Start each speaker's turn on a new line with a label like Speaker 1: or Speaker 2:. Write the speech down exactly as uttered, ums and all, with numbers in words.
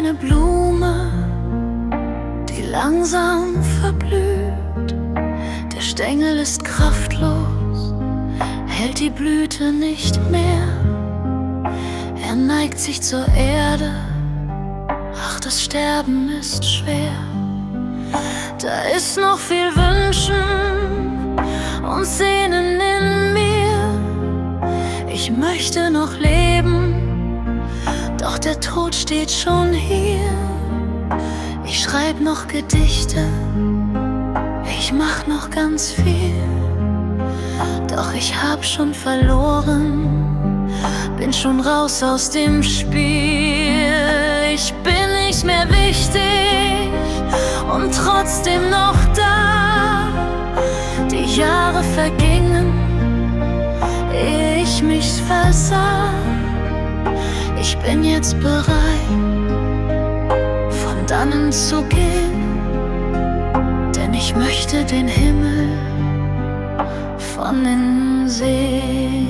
Speaker 1: eine Blume, die langsam verblüht. Der Stängel ist kraftlos, hält die Blüte nicht mehr. Er neigt sich zur Erde, ach, das Sterben ist schwer. Da ist noch viel Wünschen und Sehnen in mir. Ich möchte noch leben, doch der Tod steht schon hier. Ich schreib noch Gedichte, ich mach noch ganz viel. Doch ich hab schon verloren, bin schon raus aus dem Spiel. Ich bin nicht mehr wichtig und trotzdem noch da. Die Jahre vergingen, ehe ich mich versah. Ich bin jetzt bereit, von dannen zu gehen, denn ich möchte den Himmel von innen sehen.